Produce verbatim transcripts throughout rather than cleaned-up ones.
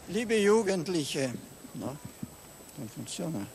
Liebe Jugendliche, no, non funziona.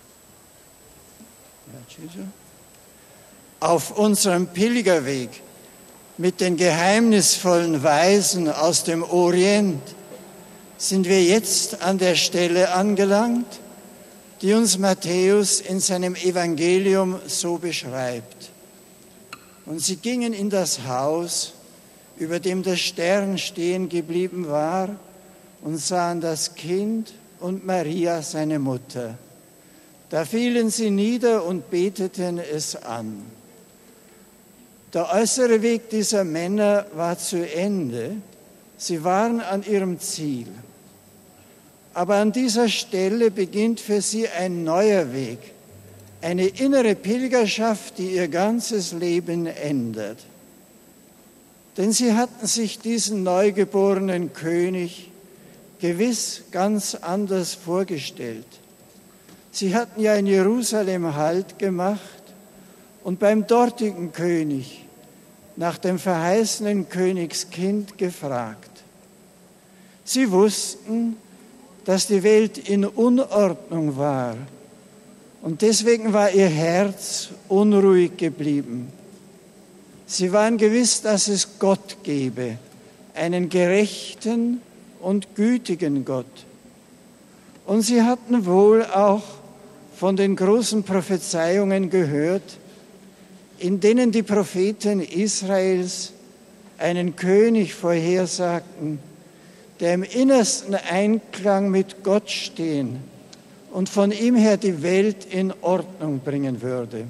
Auf unserem Pilgerweg mit den geheimnisvollen Weisen aus dem Orient sind wir jetzt an der Stelle angelangt, die uns Matthäus in seinem Evangelium so beschreibt. Und sie gingen in das Haus, über dem der Stern stehen geblieben war, und sahen das Kind und Maria, seine Mutter. Da fielen sie nieder und beteten es an. Der äußere Weg dieser Männer war zu Ende. Sie waren an ihrem Ziel. Aber an dieser Stelle beginnt für sie ein neuer Weg, eine innere Pilgerschaft, die ihr ganzes Leben ändert. Denn sie hatten sich diesen neugeborenen König gewiss ganz anders vorgestellt. Sie hatten ja in Jerusalem Halt gemacht und beim dortigen König nach dem verheißenen Königskind gefragt. Sie wussten, dass die Welt in Unordnung war und deswegen war ihr Herz unruhig geblieben. Sie waren gewiss, dass es Gott gebe, einen gerechten und gütigen Gott. Und sie hatten wohl auch von den großen Prophezeiungen gehört, in denen die Propheten Israels einen König vorhersagten, der im innersten Einklang mit Gott stehen und von ihm her die Welt in Ordnung bringen würde.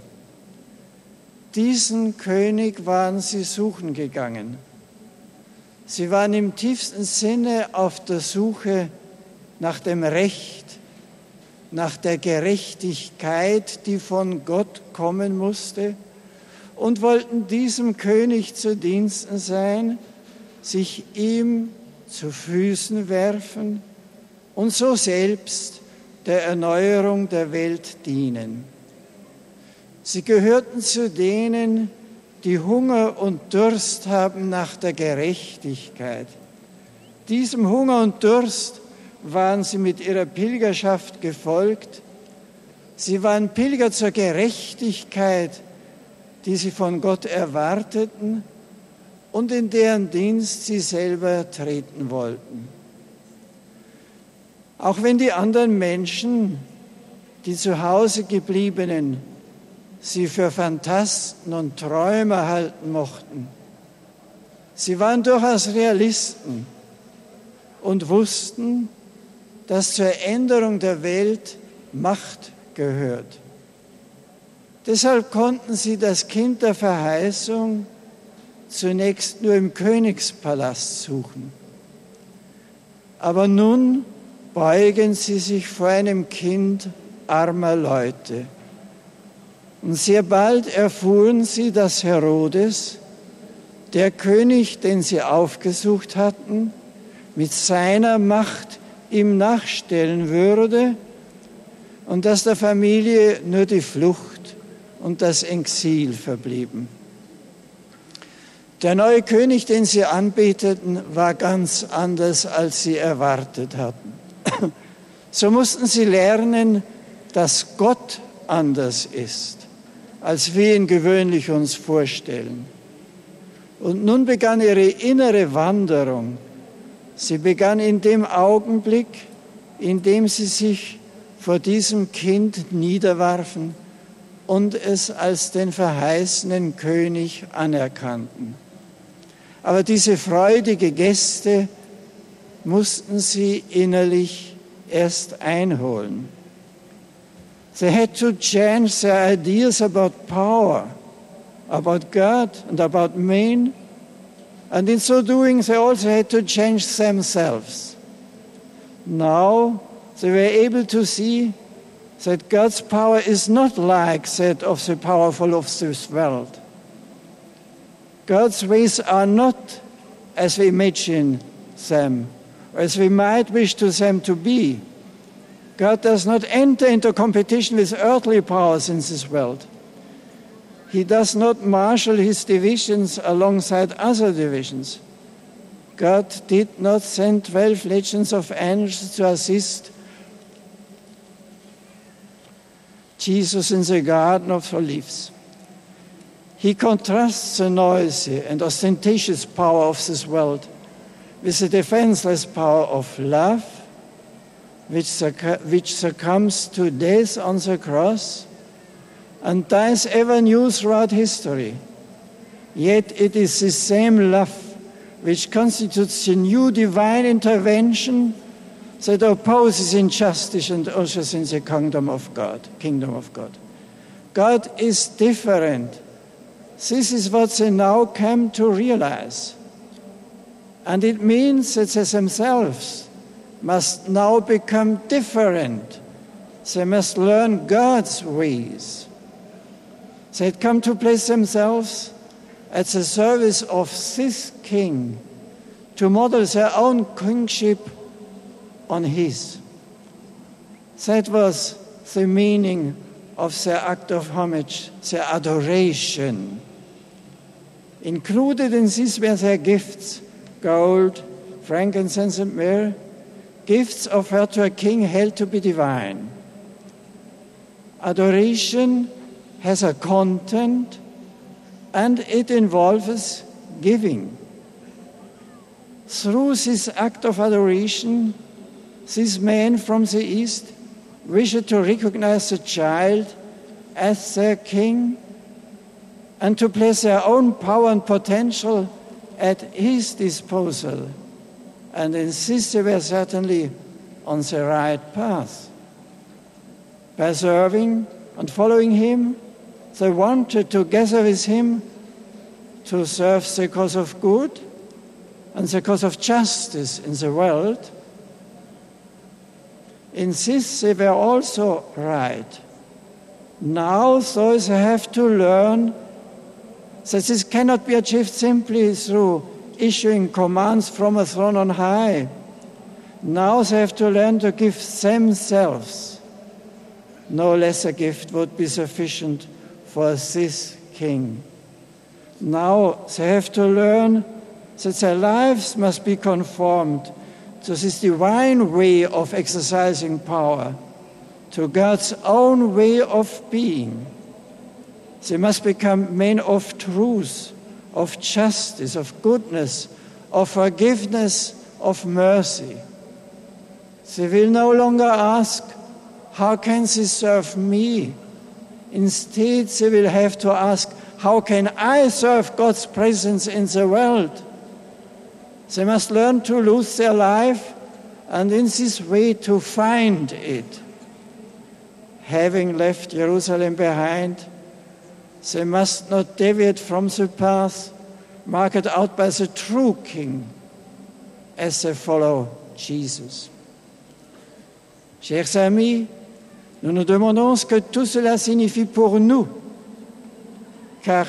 Diesen König waren sie suchen gegangen. Sie waren im tiefsten Sinne auf der Suche nach dem Recht, nach der Gerechtigkeit, die von Gott kommen musste, und wollten diesem König zu Diensten sein, sich ihm zu Füßen werfen und so selbst der Erneuerung der Welt dienen. Sie gehörten zu denen, die Hunger und Durst haben nach der Gerechtigkeit. Diesem Hunger und Durst waren sie mit ihrer Pilgerschaft gefolgt. Sie waren Pilger zur Gerechtigkeit, die sie von Gott erwarteten und in deren Dienst sie selber treten wollten. Auch wenn die anderen Menschen, die zu Hause gebliebenen, sie für Phantasten und Träumer halten mochten. Sie waren durchaus Realisten und wussten, dass zur Änderung der Welt Macht gehört. Deshalb konnten sie das Kind der Verheißung zunächst nur im Königspalast suchen. Aber nun beugen sie sich vor einem Kind armer Leute. Und sehr bald erfuhren sie, dass Herodes, der König, den sie aufgesucht hatten, mit seiner Macht ihm nachstellen würde und dass der Familie nur die Flucht und das Exil verblieben. Der neue König, den sie anbeteten, war ganz anders, als sie erwartet hatten. So mussten sie lernen, dass Gott anders ist, als wir ihn gewöhnlich uns vorstellen. Und nun begann ihre innere Wanderung. Sie begann in dem Augenblick, in dem sie sich vor diesem Kind niederwarfen und es als den verheißenen König anerkannten. Aber diese freudige Geste mussten sie innerlich erst einholen. They had to change their ideas about power, about God and about men. And in so doing, they also had to change themselves. Now, they were able to see that God's power is not like that of the powerful of this world. God's ways are not as we imagine them, or as we might wish to them to be. God does not enter into competition with earthly powers in this world. He does not marshal his divisions alongside other divisions. God did not send twelve legions of angels to assist Jesus in the Garden of Olives. He contrasts the noisy and ostentatious power of this world with the defenseless power of love, which, succ- which succumbs to death on the cross and dies ever new throughout history. Yet it is the same love which constitutes the new divine intervention that opposes injustice and ushers in the kingdom of God. Kingdom of God. God is different. This is what they now come to realize. And it means that they themselves must now become different. They must learn God's ways. They come to place themselves at the service of this king, to model their own kingship on his. That was the meaning of their act of homage, their adoration. Included in this were their gifts, gold, frankincense, and myrrh, gifts offered to a king held to be divine. Adoration has a content, and it involves giving. Through this act of adoration, these men from the East wished to recognize the child as their king and to place their own power and potential at his disposal. And in this they were certainly on the right path. By serving and following him, they wanted, together with him, to serve the cause of good and the cause of justice in the world. In this they were also right. Now, though, they have to learn that this cannot be achieved simply through issuing commands from a throne on high. Now they have to learn to give themselves. No lesser gift would be sufficient for this king. Now they have to learn that their lives must be conformed to this divine way of exercising power, to God's own way of being. They must become men of truth, of justice, of goodness, of forgiveness, of mercy. They will no longer ask, how can this serve me? Instead, they will have to ask, how can I serve God's presence in the world? They must learn to lose their life and in this way to find it. Having left Jerusalem behind, they must not deviate from the path marked out by the true King as they follow Jesus. Chers amis, nous nous demandons ce que tout cela signifie pour nous, car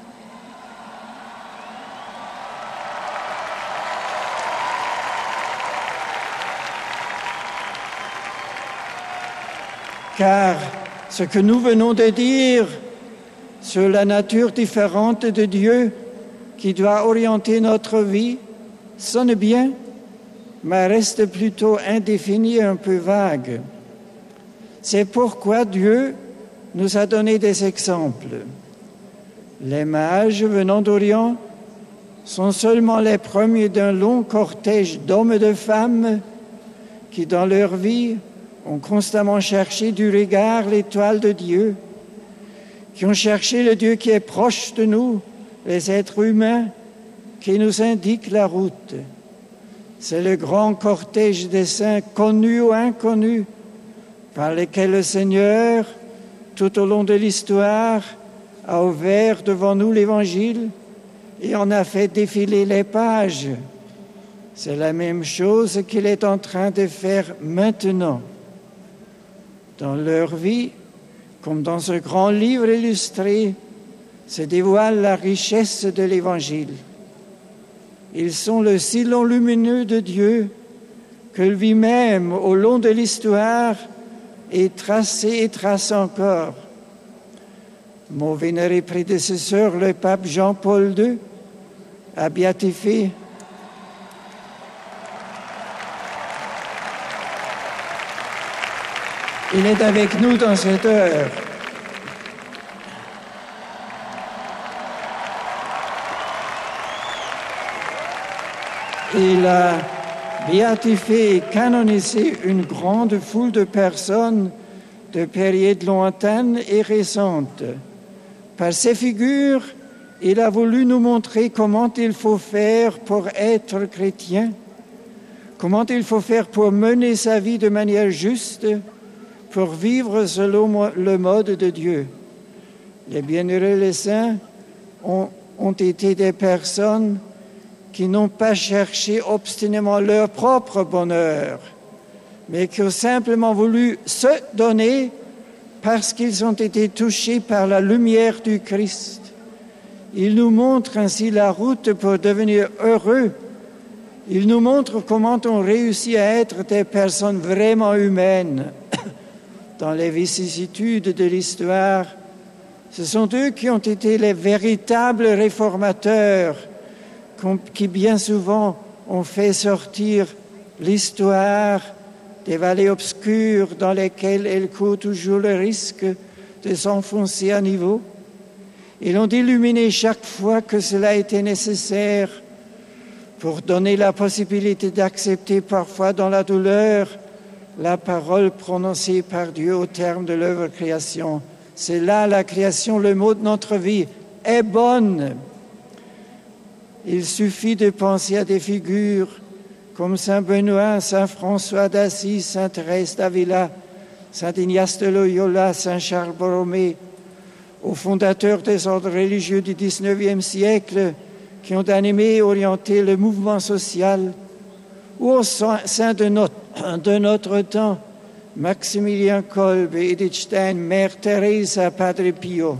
car ce que nous venons de dire sur la nature différente de Dieu qui doit orienter notre vie sonne bien, mais reste plutôt indéfini et un peu vague. C'est pourquoi Dieu nous a donné des exemples. Les mages venant d'Orient sont seulement les premiers d'un long cortège d'hommes et de femmes qui, dans leur vie, ont constamment cherché du regard l'étoile de Dieu, qui ont cherché le Dieu qui est proche de nous, les êtres humains, qui nous indique la route. C'est le grand cortège des saints, connus ou inconnus, par lesquels le Seigneur, tout au long de l'histoire, a ouvert devant nous l'Évangile et en a fait défiler les pages. C'est la même chose qu'il est en train de faire maintenant. Dans leur vie, comme dans ce grand livre illustré, se dévoile la richesse de l'Évangile. Ils sont le sillon lumineux de Dieu que lui-même, au long de l'histoire, est tracé et trace encore. Mon vénéré prédécesseur, le pape Jean-Paul deux, a béatifié, Il est avec nous dans cette heure. Il a béatifié et canonisé une grande foule de personnes de périodes lointaines et récentes. Par ces figures, il a voulu nous montrer comment il faut faire pour être chrétien, comment il faut faire pour mener sa vie de manière juste, pour vivre selon le mode de Dieu. Les bienheureux, les saints, ont, ont été des personnes qui n'ont pas cherché obstinément leur propre bonheur, mais qui ont simplement voulu se donner parce qu'ils ont été touchés par la lumière du Christ. Ils nous montrent ainsi la route pour devenir heureux. Ils nous montrent comment on réussit à être des personnes vraiment humaines. Dans les vicissitudes de l'histoire, ce sont eux qui ont été les véritables réformateurs, qui bien souvent ont fait sortir l'histoire des vallées obscures dans lesquelles elle court toujours le risque de s'enfoncer à niveau. Ils ont illuminé chaque fois que cela était nécessaire pour donner la possibilité d'accepter parfois dans la douleur la parole prononcée par Dieu au terme de l'œuvre création. C'est là la création, le mot de notre vie est bonne. Il suffit de penser à des figures comme Saint Benoît, Saint François d'Assise, Saint Thérèse d'Avila, Saint Ignace de Loyola, Saint Charles Borromée, aux fondateurs des ordres religieux du dix-neuvième siècle qui ont animé et orienté le mouvement social, ou au sein de notre, de notre temps, Maximilien Kolbe, Edith Stein, Mère Teresa, Padre Pio.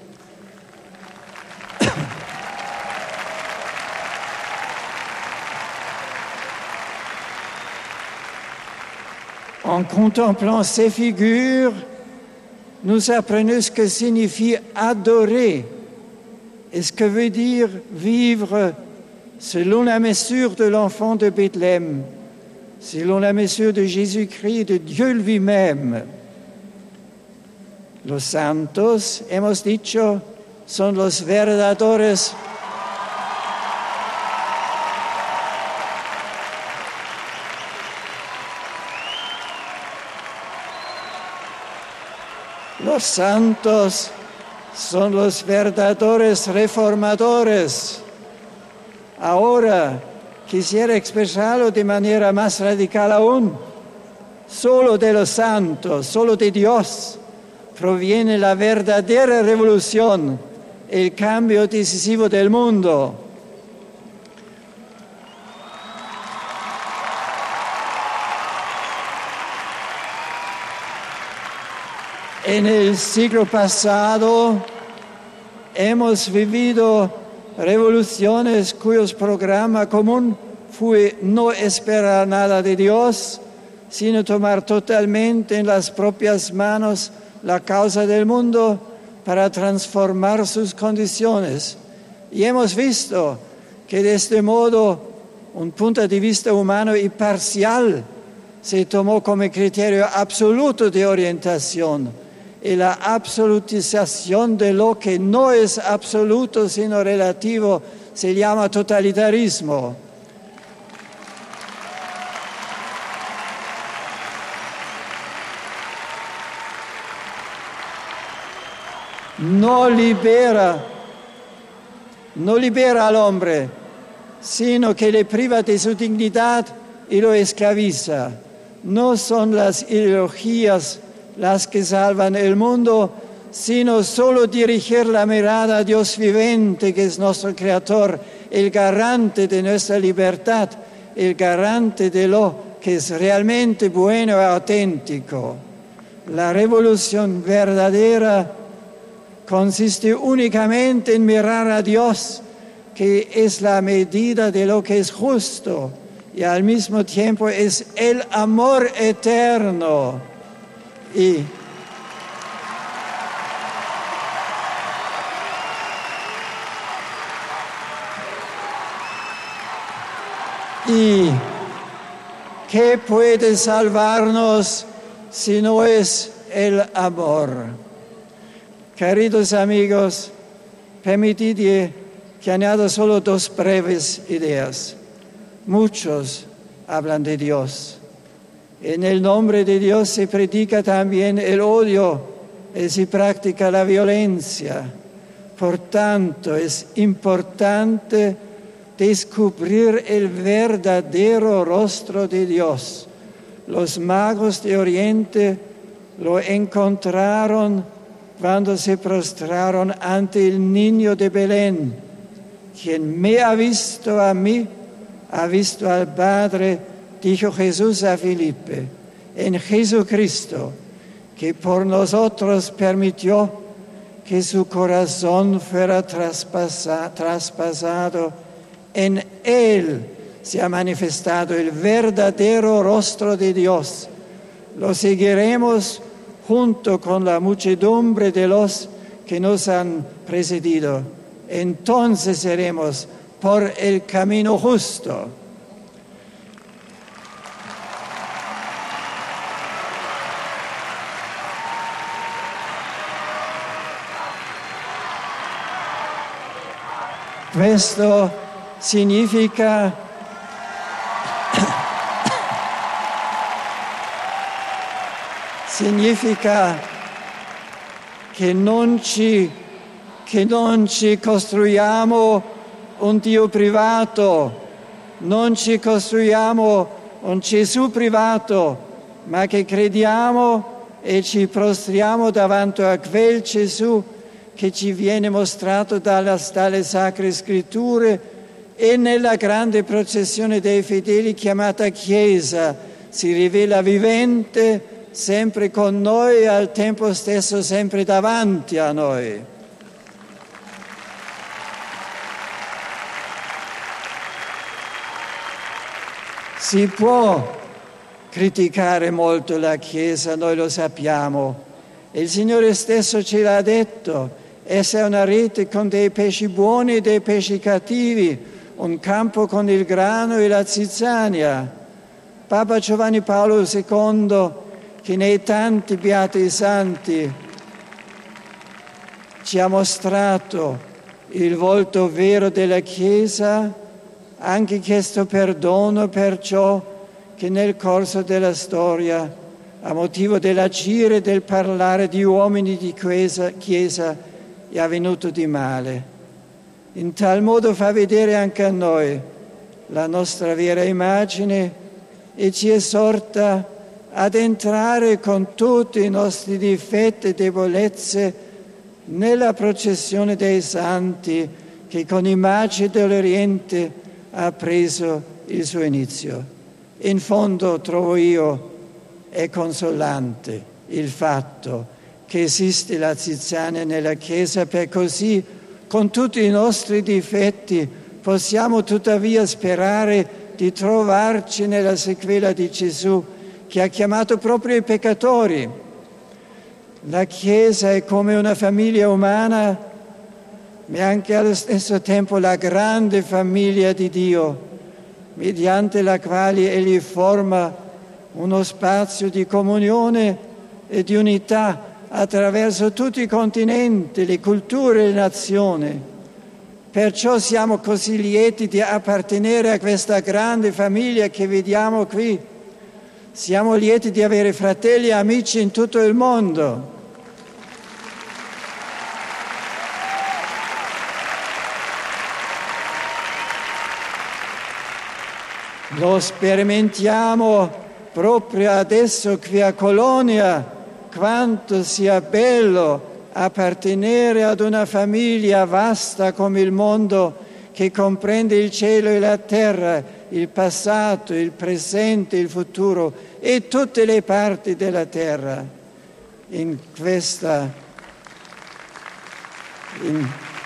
En contemplant ces figures, nous apprenons ce que signifie adorer et ce que veut dire vivre selon la mesure de l'enfant de Bethléem, selon la mesure de Jésus-Christ et de Dieu lui-même. Los santos, hemos dicho, son los verdaderos Los santos son los verdaderos reformadores. Ahora quisiera expresarlo de manera más radical aún. Solo de los santos, solo de Dios, proviene la verdadera revolución, el cambio decisivo del mundo. En el siglo pasado hemos vivido revoluciones cuyos programa común fue no esperar nada de Dios, sino tomar totalmente en las propias manos la causa del mundo para transformar sus condiciones. Y hemos visto que de este modo un punto de vista humano y parcial se tomó como criterio absoluto de orientación. Y la absolutización de lo que no es absoluto sino relativo se llama totalitarismo. No libera, no libera al hombre, sino que le priva de su dignidad y lo esclaviza. No son las ideologías las que salvan el mundo, sino solo dirigir la mirada a Dios vivente, que es nuestro Creador, el garante de nuestra libertad, el garante de lo que es realmente bueno y auténtico. La revolución verdadera consiste únicamente en mirar a Dios, que es la medida de lo que es justo, y al mismo tiempo es el amor eterno. Y, y ¿qué puede salvarnos si no es el amor. Queridos amigos, permitid que añada solo dos breves ideas. Muchos hablan de Dios. En el nombre de Dios se predica también el odio y se practica la violencia. Por tanto, es importante descubrir el verdadero rostro de Dios. Los magos de Oriente lo encontraron cuando se prostraron ante el niño de Belén. Quien me ha visto a mí, ha visto al Padre, dijo Jesús a Felipe. En Jesucristo, que por nosotros permitió que su corazón fuera traspasa, traspasado, en Él se ha manifestado el verdadero rostro de Dios. Lo seguiremos junto con la muchedumbre de los que nos han precedido. Entonces seremos por el camino justo. Questo significa significa che non ci, che non ci costruiamo un Dio privato, non ci costruiamo un Gesù privato, ma che crediamo e ci prostriamo davanti a quel Gesù che ci viene mostrato dalle, dalle Sacre Scritture e nella grande processione dei fedeli chiamata Chiesa si rivela vivente, sempre con noi e al tempo stesso sempre davanti a noi. Si può criticare molto la Chiesa, noi lo sappiamo. Il Signore stesso ce l'ha detto. Essa è una rete con dei pesci buoni e dei pesci cattivi, un campo con il grano e la zizzania. Papa Giovanni Paolo secondo, che nei tanti beati santi ci ha mostrato il volto vero della Chiesa, ha anche chiesto perdono per ciò che nel corso della storia, a motivo dell'agire e del parlare di uomini di Chiesa, chiesa è avvenuto di male. In tal modo fa vedere anche a noi la nostra vera immagine e ci esorta ad entrare con tutti i nostri difetti e debolezze nella processione dei santi che con immagini dell'Oriente ha preso il suo inizio. In fondo, trovo io, è consolante il fatto che esiste la zizzania nella Chiesa, per così, con tutti i nostri difetti, possiamo tuttavia sperare di trovarci nella sequela di Gesù, che ha chiamato proprio i peccatori. La Chiesa è come una famiglia umana, ma è anche allo stesso tempo la grande famiglia di Dio, mediante la quale Egli forma uno spazio di comunione e di unità attraverso tutti i continenti, le culture e le nazioni. Perciò siamo così lieti di appartenere a questa grande famiglia che vediamo qui. Siamo lieti di avere fratelli e amici in tutto il mondo. Lo sperimentiamo proprio adesso qui a Colonia, quanto sia bello appartenere ad una famiglia vasta come il mondo, che comprende il cielo e la terra, il passato, il presente, il futuro e tutte le parti della terra. In questa, in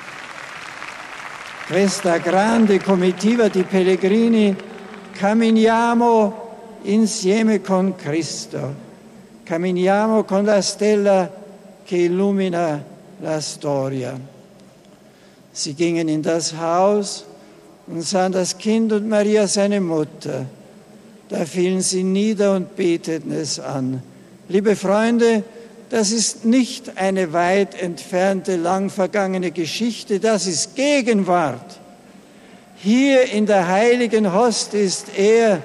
questa grande comitiva di pellegrini camminiamo insieme con Cristo. Camminiamo con la stella che illumina la Storia. Sie gingen in das Haus und sahen das Kind und Maria seine Mutter. Da fielen sie nieder und beteten es an. Liebe Freunde, das ist nicht eine weit entfernte, lang vergangene Geschichte, das ist Gegenwart. Hier in der heiligen Hostie ist er,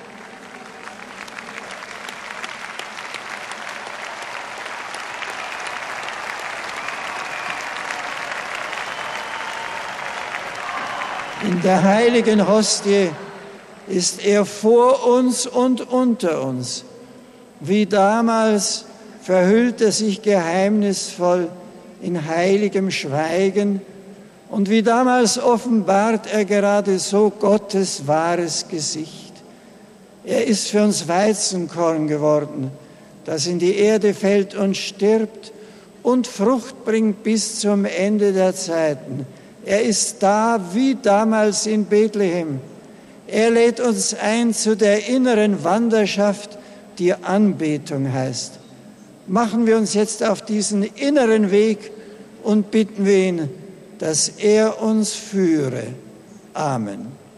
in der heiligen Hostie ist er vor uns und unter uns. Wie damals verhüllt er sich geheimnisvoll in heiligem Schweigen und wie damals offenbart er gerade so Gottes wahres Gesicht. Er ist für uns Weizenkorn geworden, das in die Erde fällt und stirbt und Frucht bringt bis zum Ende der Zeiten. Er ist da wie damals in Bethlehem. Er lädt uns ein zu der inneren Wanderschaft, die Anbetung heißt. Machen wir uns jetzt auf diesen inneren Weg und bitten wir ihn, dass er uns führe. Amen.